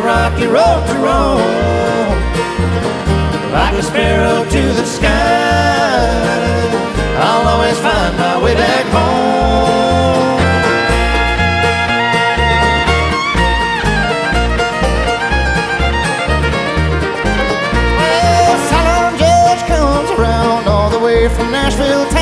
the rocky road to roam. Like a sparrow to the sky, I'll always find my way back home. Well, Silent Judge comes around all the way from Nashville town.